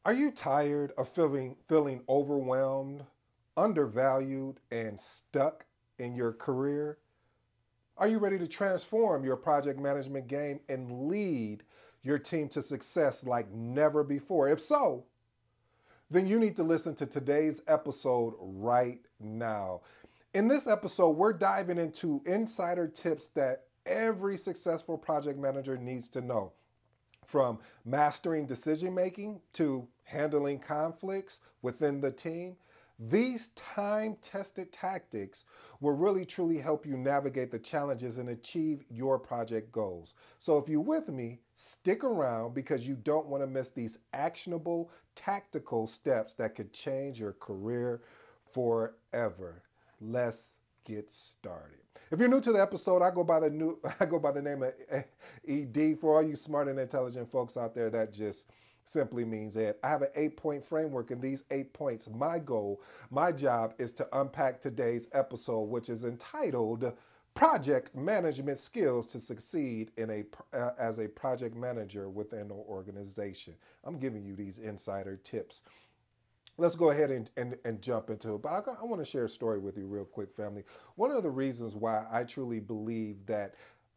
Are you tired of feeling overwhelmed, undervalued, and stuck in your career? Are you ready to transform your project management game and lead your team to success like never before? If so, then you need to listen to today's episode right now. In this episode, we're diving into insider tips that every successful project manager needs to know, from mastering decision making to handling conflicts within the team. These time tested tactics will really truly help you navigate the challenges and achieve your project goals. So, if you're with me, stick around because you don't want to miss these actionable tactical steps that could change your career forever. Let's get started. If you're new to the episode, I go by the name of ED. For all you smart and intelligent folks out there, that just simply means it. I have an 8 point framework, and these 8 points, my goal, my job is to unpack today's episode, which is entitled Project Management Skills to Succeed in as a project manager within an organization. I'm giving you these insider tips. Let's go ahead and jump into it. But I want to share a story with you real quick, family. One of the reasons why I truly believe that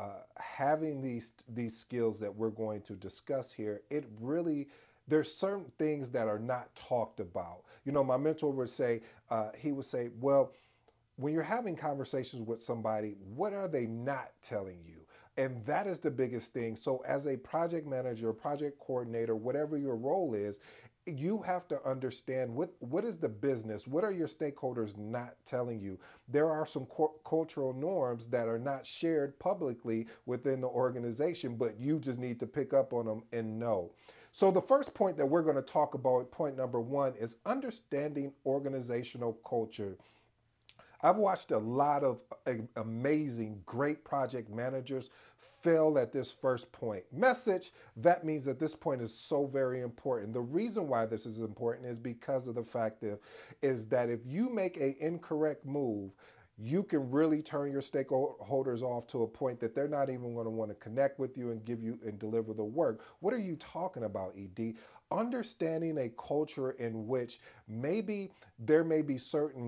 having these skills that we're going to discuss here, it really, there's certain things that are not talked about. You know, my mentor would say, he would say, well, when you're having conversations with somebody, what are they not telling you? And that is the biggest thing. So, as a project manager, project coordinator, whatever your role is, you have to understand what is the business, what are your stakeholders not telling you. There are some cultural norms that are not shared publicly within the organization, but you just need to pick up on them and know. So the first point that we're going to talk about, point number one, is understanding organizational culture. I've watched a lot of amazing, great project managers fail at this first point. Message, that means that this point is so very important. The reason why this is important is because of the fact is that if you make an incorrect move, you can really turn your stakeholders off to a point that they're not even going to want to connect with you and give you and deliver the work. What are you talking about, ED? Understanding a culture in which maybe there may be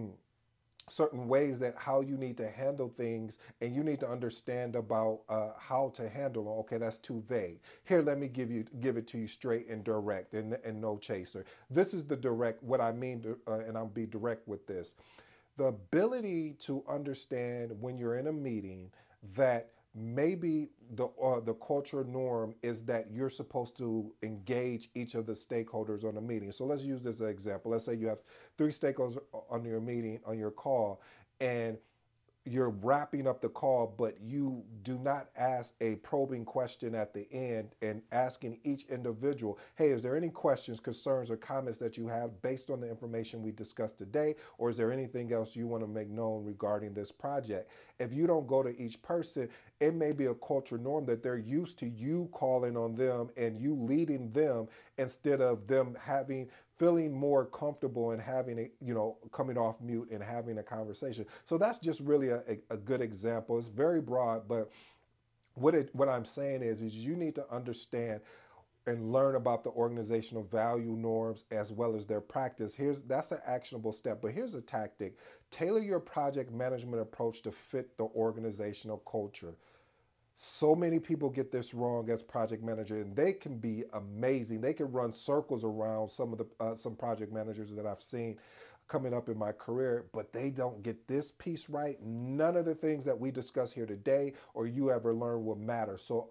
certain ways that how you need to handle things, and you need to understand about how to handle them. Okay, that's too vague. Here, let me give it to you straight and direct, and no chaser. This is the direct, what I mean, and I'll be direct with this. The ability to understand when you're in a meeting that maybe the cultural norm is that you're supposed to engage each of the stakeholders on the meeting. So let's use this as an example. Let's say you have three stakeholders on your meeting, on your call, and you're wrapping up the call, but you do not ask a probing question at the end and asking each individual, hey, is there any questions, concerns, or comments that you have based on the information we discussed today? Or is there anything else you want to make known regarding this project? If you don't go to each person, it may be a cultural norm that they're used to you calling on them and you leading them instead of them feeling more comfortable and having a, coming off mute and having a conversation. So that's just really a good example. It's very broad, but what I'm saying is you need to understand and learn about the organizational value norms as well as their practice. That's an actionable step, but here's a tactic. Tailor your project management approach to fit the organizational culture. So many people get this wrong as project manager, and they can be amazing. They can run circles around some project managers that I've seen coming up in my career, but they don't get this piece right. None of the things that we discuss here today or you ever learn will matter. So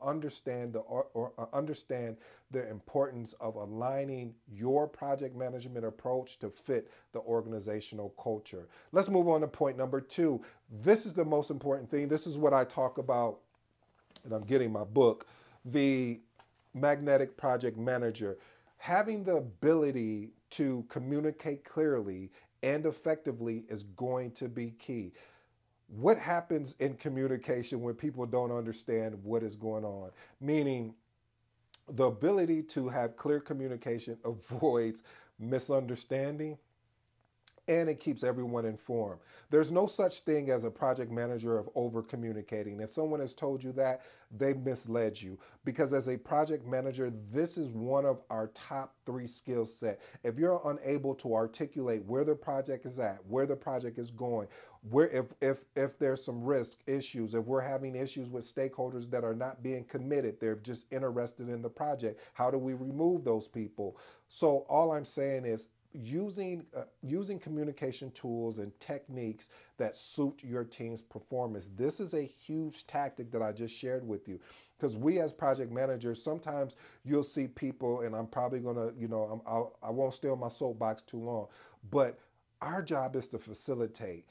understand the importance of aligning your project management approach to fit the organizational culture. Let's move on to point number two. This is the most important thing. This is what I talk about, and I'm getting my book, The Magnetic Project Manager. Having the ability to communicate clearly and effectively is going to be key. What happens in communication when people don't understand what is going on? Meaning, the ability to have clear communication avoids misunderstanding, and it keeps everyone informed. There's no such thing as a project manager of over communicating. If someone has told you that, they've misled you, because as a project manager, this is one of our top three skill set. If you're unable to articulate where the project is at, where the project is going, where if there's some risk issues, if we're having issues with stakeholders that are not being committed, they're just interested in the project, how do we remove those people? So all I'm saying is using communication tools and techniques that suit your team's performance. This is a huge tactic that I just shared with you, because we as project managers, sometimes you'll see people, and I'm probably gonna, I won't stay on my soapbox too long, but our job is to facilitate.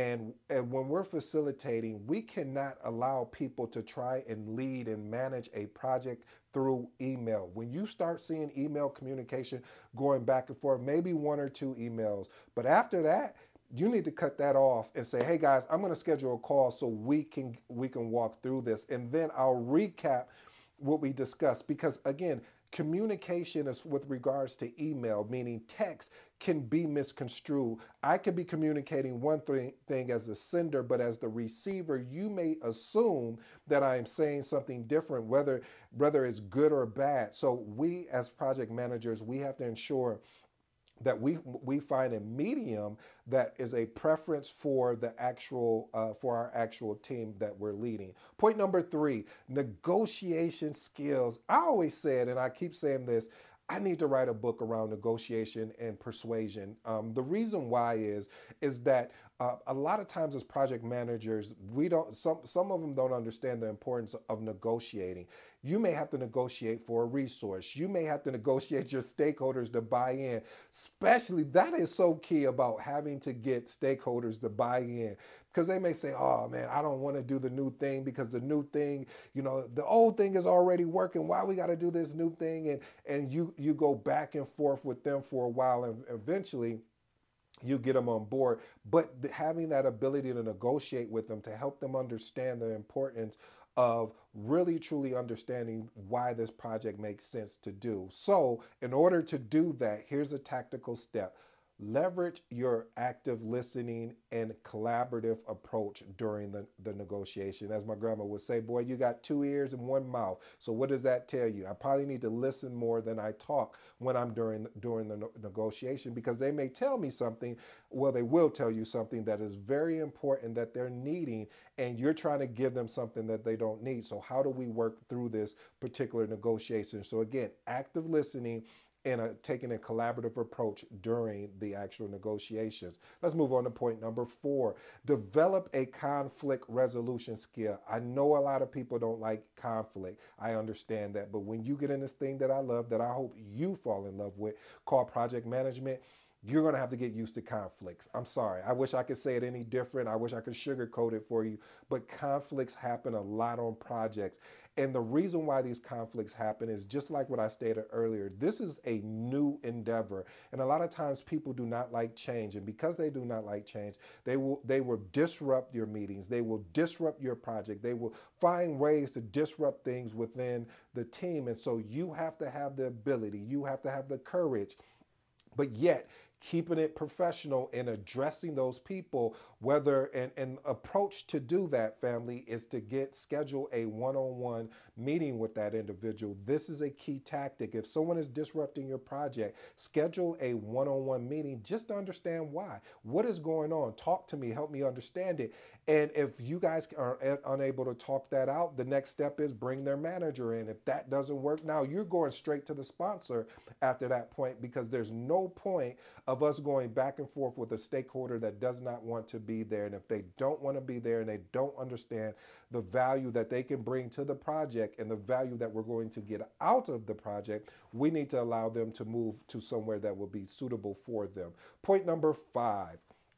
And when we're facilitating, we cannot allow people to try and lead and manage a project through email. When you start seeing email communication going back and forth, maybe one or two emails, but after that, you need to cut that off and say, hey guys, I'm going to schedule a call so we can walk through this, and then I'll recap what we discussed. Because again, communication is with regards to email, meaning text, can be misconstrued. I could be communicating one thing as the sender, but as the receiver, you may assume that I am saying something different, whether it's good or bad. So we as project managers, we have to ensure that we find a medium that is a preference for the actual for our actual team that we're leading. Point number three: negotiation skills. I always said, and I keep saying this, I need to write a book around negotiation and persuasion. The reason why is that a lot of times as project managers, we don't. Some of them don't understand the importance of negotiating. You may have to negotiate for a resource. You may have to negotiate your stakeholders to buy in. Especially that is so key about having to get stakeholders to buy in, because they may say, oh man, I don't want to do the new thing because the new thing, the old thing is already working. Why we got to do this new thing? And you go back and forth with them for a while, and eventually you get them on board. But having that ability to negotiate with them to help them understand the importance of really truly understanding why this project makes sense to do. So in order to do that, here's a tactical step. Leverage your active listening and collaborative approach during the negotiation. As my grandma would say, boy, you got two ears and one mouth. So what does that tell you? I probably need to listen more than I talk when I'm during the negotiation, because they may tell me something, well, they will tell you something that is very important that they're needing, and you're trying to give them something that they don't need. So how do we work through this particular negotiation? So again, active listening and taking a collaborative approach during the actual negotiations. Let's move on to point number four. Develop a conflict resolution skill. I know a lot of people don't like conflict. I understand that. But when you get in this thing that I love, that I hope you fall in love with, called project management, you're going to have to get used to conflicts. I'm sorry. I wish I could say it any different. I wish I could sugarcoat it for you. But conflicts happen a lot on projects. And the reason why these conflicts happen is just like what I stated earlier. This is a new endeavor. And a lot of times people do not like change. And because they do not like change, they will disrupt your meetings. They will disrupt your project. They will find ways to disrupt things within the team. And so you have to have the ability, you have to have the courage, but yet keeping it professional and addressing those people, whether and approach to do that, family, is to schedule a one-on-one meeting with that individual. This is a key tactic. If someone is disrupting your project, schedule a one-on-one meeting just to understand why. What is going on? Talk to me, help me understand it. And if you guys are unable to talk that out, the next step is bring their manager in. If that doesn't work, now you're going straight to the sponsor after that point, because there's no point of us going back and forth with a stakeholder that does not want to be there. And if they don't want to be there and they don't understand the value that they can bring to the project and the value that we're going to get out of the project, we need to allow them to move to somewhere that will be suitable for them. Point number five: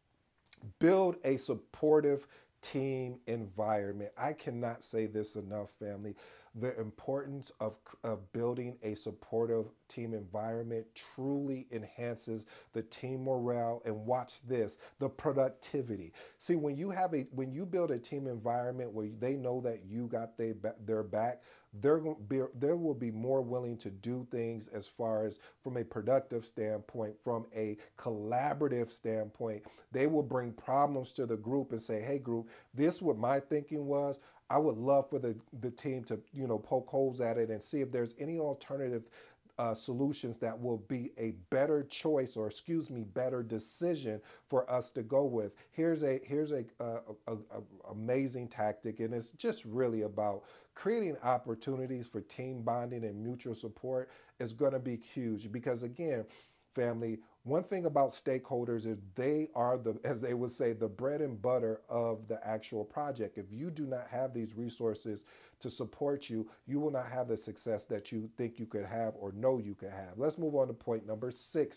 build a supportive team environment. I cannot say this enough, family. The importance of building a supportive team environment truly enhances the team morale. And watch this, the productivity. See, when you build a team environment where they know that you got their back, they will be more willing to do things as far as from a productive standpoint, from a collaborative standpoint. They will bring problems to the group and say, hey group, this is what my thinking was. I would love for the team to, poke holes at it and see if there's any alternative solutions that will be a better choice, or excuse me, better decision for us to go with. Here's a amazing tactic, and it's just really about creating opportunities for team bonding and mutual support. Is going to be huge because, again, family, one thing about stakeholders is they are the, as they would say, the bread and butter of the actual project. If you do not have these resources to support you, you will not have the success that you think you could have or know you could have. Let's move on to point number 6.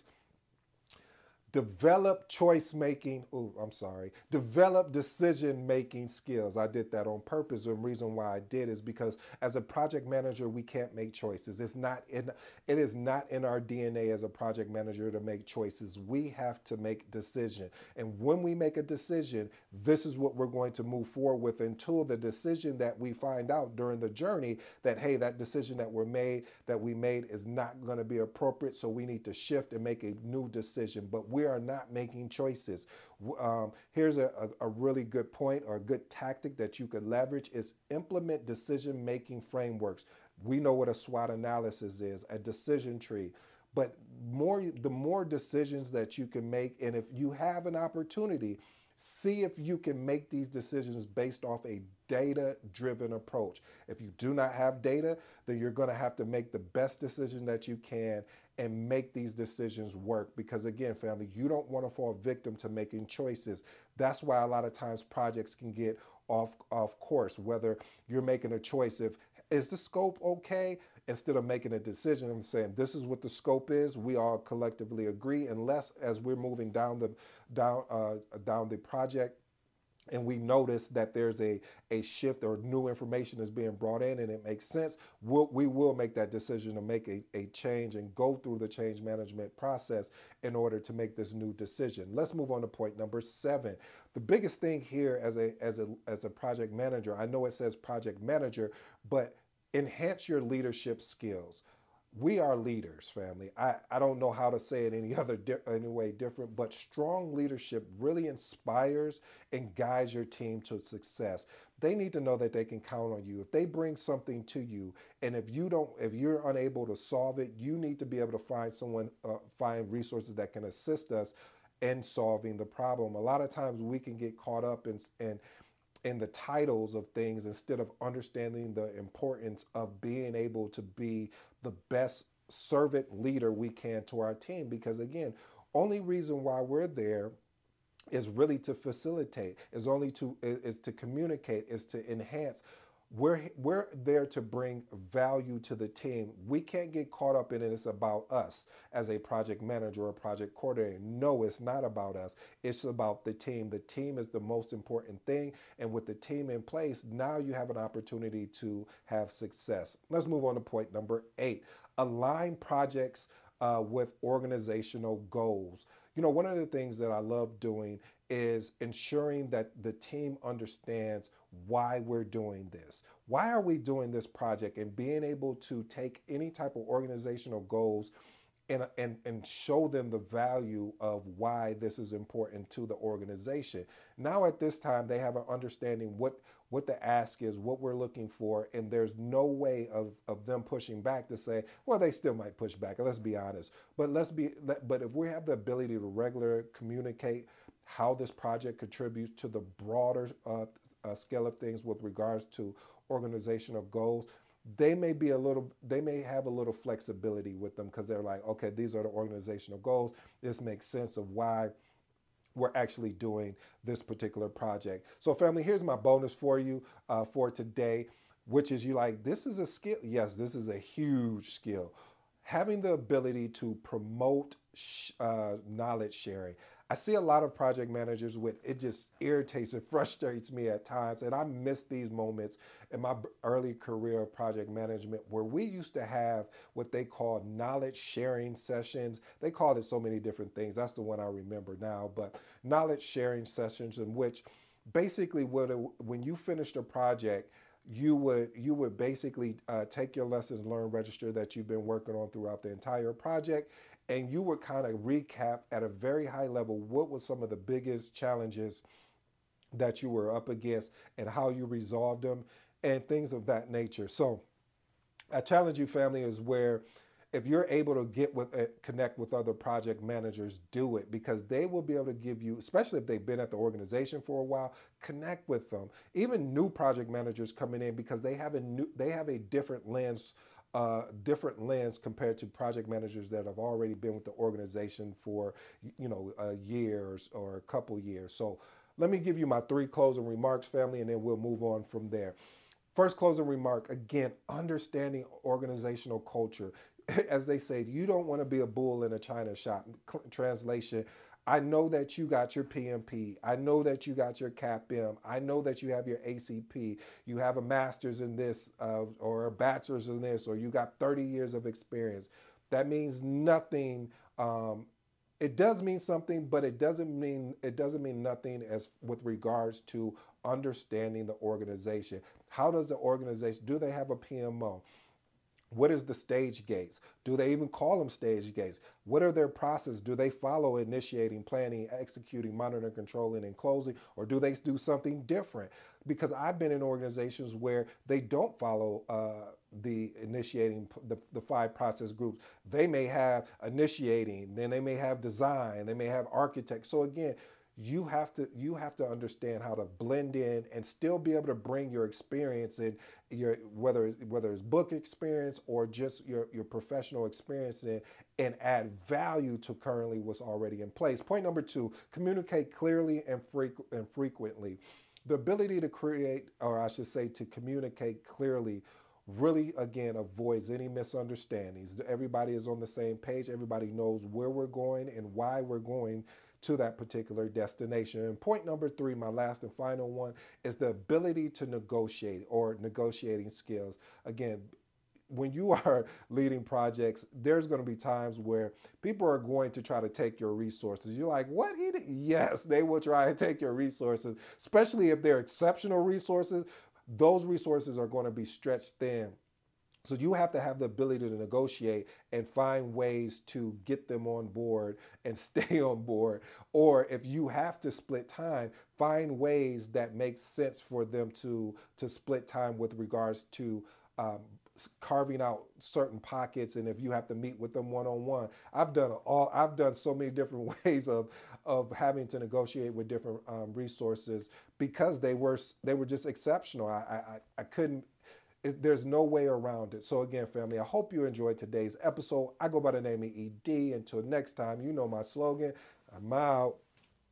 Develop choice making. Oh, I'm sorry. Develop decision making skills. I did that on purpose. The reason why I did is because as a project manager, we can't make choices. It is not in our DNA as a project manager to make choices. We have to make decision. And when we make a decision, this is what we're going to move forward with until the decision that we find out during the journey that, hey, that decision that we made is not going to be appropriate. So we need to shift and make a new decision. But we are not making choices. Here's a really good point, or a good tactic that you could leverage, is implement decision-making frameworks. We know what a SWOT analysis is, a decision tree. But the more decisions that you can make, and if you have an opportunity, see if you can make these decisions based off a data-driven approach. If you do not have data, then you're going to have to make the best decision that you can and make these decisions work. Because again, family, you don't want to fall victim to making choices. That's why a lot of times projects can get off course, whether you're making a choice if, is the scope okay? Instead of making a decision and saying, this is what the scope is, we all collectively agree, unless as we're moving down the project and we notice that there's a shift or new information is being brought in and it makes sense, we will make that decision to make a change and go through the change management process in order to make this new decision. Let's move on to point number 7. The biggest thing here as a project manager, I know it says project manager, but enhance your leadership skills. We are leaders, family. I don't know how to say it any way different, but strong leadership really inspires and guides your team to success. They need to know that they can count on you. If they bring something to you, and if you're unable to solve it, you need to be able to find resources that can assist us in solving the problem. A lot of times we can get caught up in the titles of things instead of understanding the importance of being able to be the best servant leader we can to our team. Because again, only reason why we're there is really to facilitate, is to communicate, is to enhance. We're there to bring value to the team. We can't get caught up in it. It's about us as a project manager or project coordinator. No, it's not about us. It's about the team. The team is the most important thing. And with the team in place, now you have an opportunity to have success. Let's move on to point number 8. Align projects with organizational goals. One of the things that I love doing is ensuring that the team understands why we're doing this. Why are we doing this project? And being able to take any type of organizational goals and show them the value of why this is important to the organization. Now at this time, they have an understanding what the ask is, what we're looking for, and there's no way of them pushing back to say, well, they still might push back, let's be honest. But if we have the ability to regularly communicate how this project contributes to the broader scale of things with regards to organizational goals, they may have a little flexibility with them because they're like, okay, these are the organizational goals. This makes sense of why we're actually doing this particular project. So family, here's my bonus for you for today, which is this is a skill. Yes, this is a huge skill. Having the ability to promote knowledge sharing. I see a lot of project managers it just irritates and frustrates me at times. And I miss these moments in my early career of project management where we used to have what they call knowledge sharing sessions. They called it so many different things. That's the one I remember now, but knowledge sharing sessions in which basically when you finished a project, you would basically take your lessons learned register that you've been working on throughout the entire project, and you would kind of recap at a very high level what was some of the biggest challenges that you were up against and how you resolved them and things of that nature. So I challenge you, family, is where if you're able to get with connect with other project managers, do it, because they will be able to give you, especially if they've been at the organization for a while, connect with them. Even new project managers coming in, because they have a different lens compared to project managers that have already been with the organization for a year or a couple years. So let me give you my three closing remarks, family, and then we'll move on from there. First closing remark, again, understanding organizational culture. As they say, you don't want to be a bull in a china shop. Translation, I know that you got your PMP. I know that you got your CAPM. I know that you have your ACP. You have a master's in this or a bachelor's in this, or you got 30 years of experience. That means nothing. It does mean something, but it doesn't mean nothing as with regards to understanding the organization. How does the organization, do they have a PMO? What is the stage gates? Do they even call them stage gates? What are their process? Do they follow initiating, planning, executing, monitoring, controlling, and closing? Or do they do something different? Because I've been in organizations where they don't follow the initiating, the five process groups. They may have initiating, then they may have design, they may have architect. So again, you have to understand how to blend in and still be able to bring your experience in, your whether it's book experience or just your professional experience in, and add value to currently what's already in place. Point number two: communicate clearly and frequently. The ability to create, or I should say, to communicate clearly, really again avoids any misunderstandings. Everybody is on the same page. Everybody knows where we're going and why we're going to that particular destination. And point number three, my last and final one, is the ability to negotiate, or negotiating skills. Again, when you are leading projects, there's going to be times where people are going to try to take your resources. You're like, what? Yes, they will try to take your resources, especially if they're exceptional resources. Those resources are going to be stretched thin. So you have to have the ability to negotiate and find ways to get them on board and stay on board. Or if you have to split time, find ways that make sense for them to split time with regards to carving out certain pockets. And if you have to meet with them one-on-one, I've done so many different ways of having to negotiate with different resources, because they were just exceptional. I couldn't, there's no way around it. So again, family, I hope you enjoyed today's episode. I go by the name of ED. Until next time, you know my slogan. I'm out.